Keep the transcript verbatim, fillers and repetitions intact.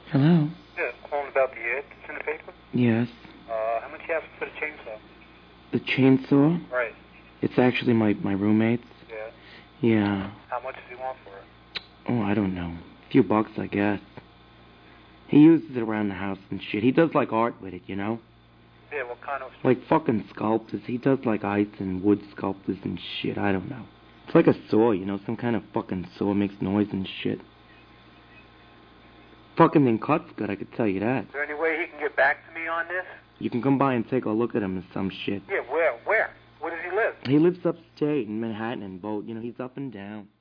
Hello? Yeah, calling about the ad that's in the paper. Yes. Uh, how much you have for the chainsaw? The chainsaw? Right. It's actually my, my roommate's. Yeah. Yeah. How much does he want for it? Oh, I don't know. A few bucks, I guess. He uses it around the house and shit. He does like art with it, you know? Yeah, what kind of... Like fucking sculptors. He does like ice and wood sculptors and shit. I don't know. It's like a saw, you know? Some kind of fucking saw makes noise and shit. Fucking thing cuts good, I could tell you that. Is there any way he can get back to me on this? You can come by and take a look at him or some shit. Yeah, where? Where? Where does he live? He lives upstate in Manhattan and Boat. You know, he's up and down.